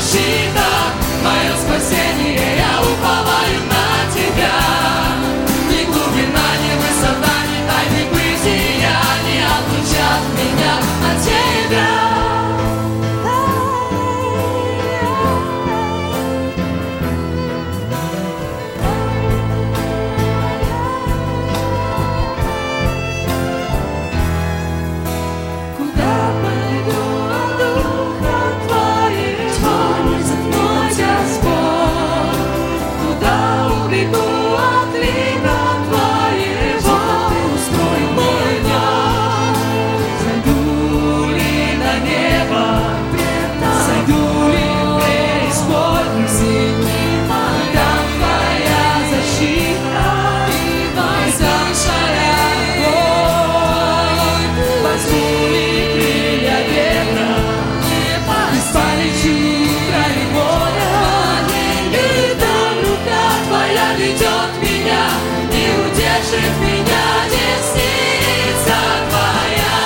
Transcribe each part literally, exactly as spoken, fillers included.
защита, мое спасение, я уповаю на Тебя. Ни глубина, ни высота, ни тайны бытия не отлучат меня от Тебя. Меня десница Твоя,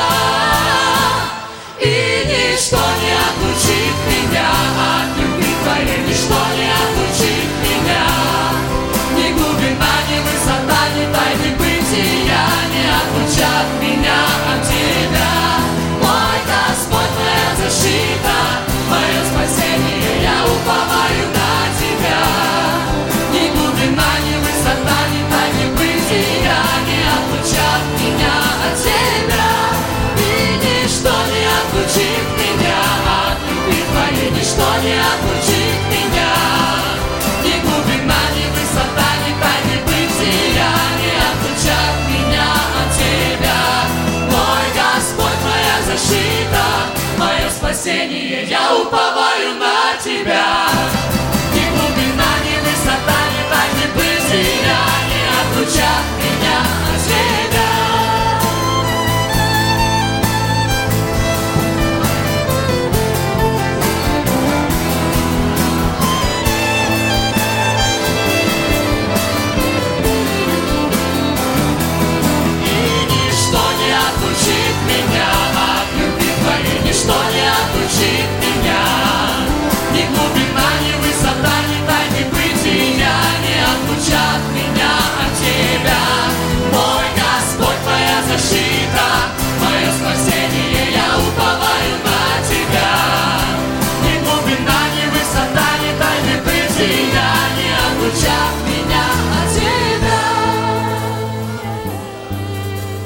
и ничто не отлучит меня от любви Твоей, ничто не отлучит меня. Ни глубина, ни высота, ни тайны бытия не отлучат меня от Тебя. Мой Господь, моя защита, мое спасение, я уповаю на Тебя. Ни глубина, ни высота, ни тайны бытия не отлучат меня от Тебя. И ничто не отлучит меня от любви Твоей, ничто не отлучит меня. Ни глубина, ни высота, ни тайны бытия не отлучат меня от Тебя. Мой Господь, моя защита, мое спасение, я уповаю